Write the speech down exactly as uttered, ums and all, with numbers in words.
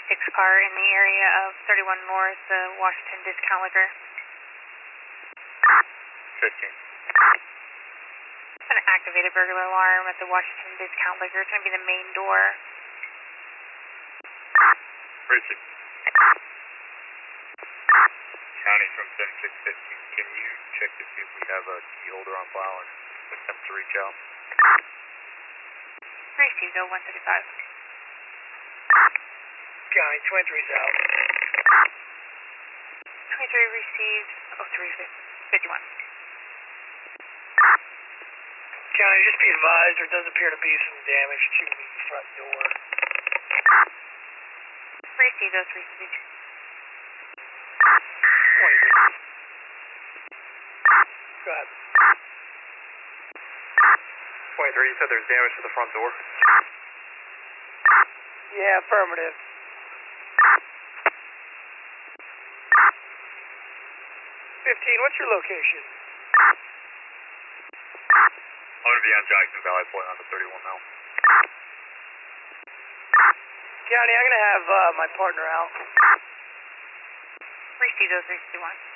six car in the area of thirty-one North, the Washington Discount Liquor. fifteen. An activated burglar alarm at the Washington Discount Liquor. It's going to be the main door. Richard. County from seven six fifteen. Can you check to see if we have a key holder on file and attempt to reach out? Received oh one thirty-five. County, twenty-three's out. twenty-three received oh three fifty-one. County, just be advised, there does appear to be some damage to the front door. Received oh three fifty-two. twenty-three. Go ahead. twenty-three, you said there's damage to the front door? Yeah, affirmative. fifteen, what's your location? I'm going to be on Jackson Valley Point on the thirty-one now. County, I'm going to have uh, my partner out. Received oh three fifty-one.